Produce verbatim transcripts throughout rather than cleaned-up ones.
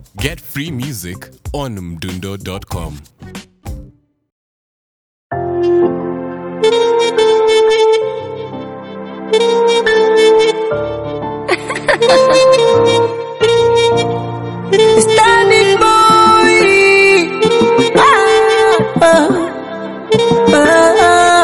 Get free music on mdundo dot com. Standing boy. Ah, ah, ah.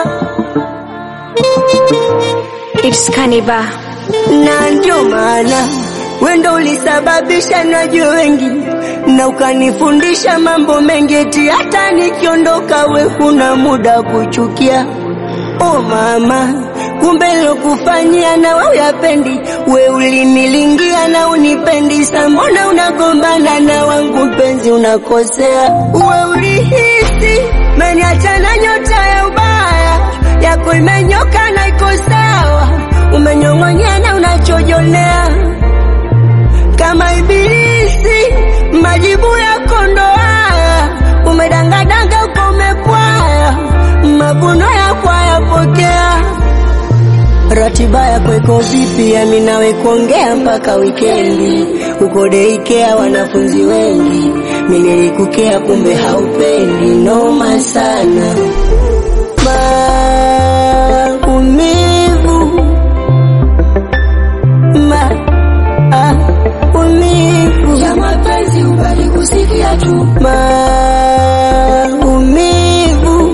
It's Kaniba. Na ndio maana wendo ulisababisha najua wengi, na ukanifundisha mambo mengi, eti hata nikiondoka we huna muda kuchukia. Oh mama, kumbe lokufanyia na wewe yapendi, we ulinilingia na unipendi, mbona unagombana na wangu mpenzi unakosea. We ulihisi meniacha na nyota ya ubaya, yako imenyoka na iko sawa, umenyong'onyea na unachojonea kama ibilisi, majibu yako ndo haya, umedangadanga uko umepwaya, mavuno yako yapokea. Ratiba yako iko vipi ya mimi nawe kuongea mpaka weekendi? Uko daycare wanafunzi wengi, mimi nilikukea kumbe haupendi, noma sana. Maumivu ma ah umivu ya mapenzi ubali kusikia tu. Maumivu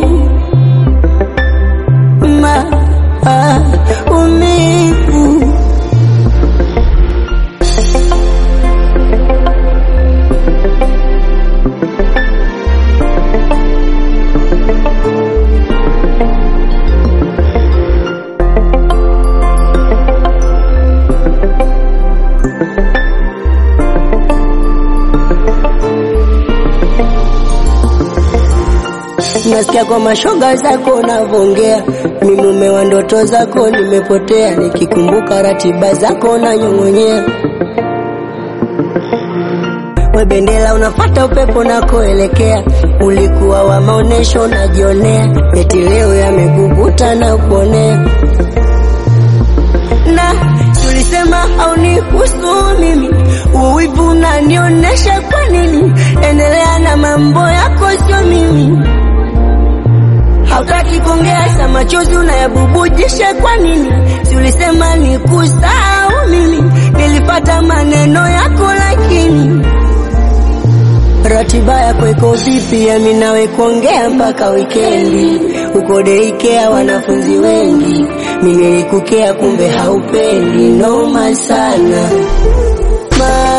ma ah umivu. Nasikia kwa mashoga zako unavongea, mimi mume wa ndoto zako nimepotea, nikikumbuka ratiba zako na nyong'onyea. We bendela unafuata upepo na koelekea, ulikuwa wa maonesho najionea, eti leo yamekukuta na kuonea. Na tulisema haunihusu mimi, uwivu unanionesha kwa nini? Endelea na mambo yako sio mimi. Hautaki kuongea, machozi unayabubujisha kwa nini? Si ulisema nikusahau mimi, nilipata maneno yako lakini. Ratiba yako iko vipi ya mimi nawe kuongea mpaka weekendi? Uko daycare wanafunzi wengi, mimi nilikukea kumbe haupendi, noma sana. Ma